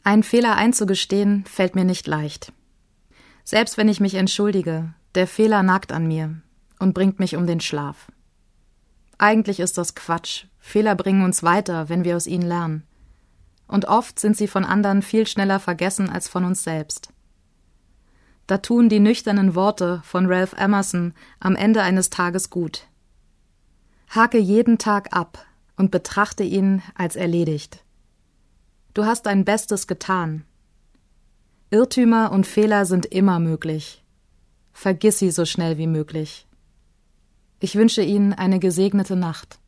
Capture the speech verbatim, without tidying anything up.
Einen Fehler einzugestehen, fällt mir nicht leicht. Selbst wenn ich mich entschuldige, der Fehler nagt an mir und bringt mich um den Schlaf. Eigentlich ist das Quatsch. Fehler bringen uns weiter, wenn wir aus ihnen lernen. Und oft sind sie von anderen viel schneller vergessen als von uns selbst. Da tun die nüchternen Worte von Ralph Emerson am Ende eines Tages gut. Hake jeden Tag ab und betrachte ihn als erledigt. Du hast dein Bestes getan. Irrtümer und Fehler sind immer möglich. Vergiss sie so schnell wie möglich. Ich wünsche Ihnen eine gesegnete Nacht.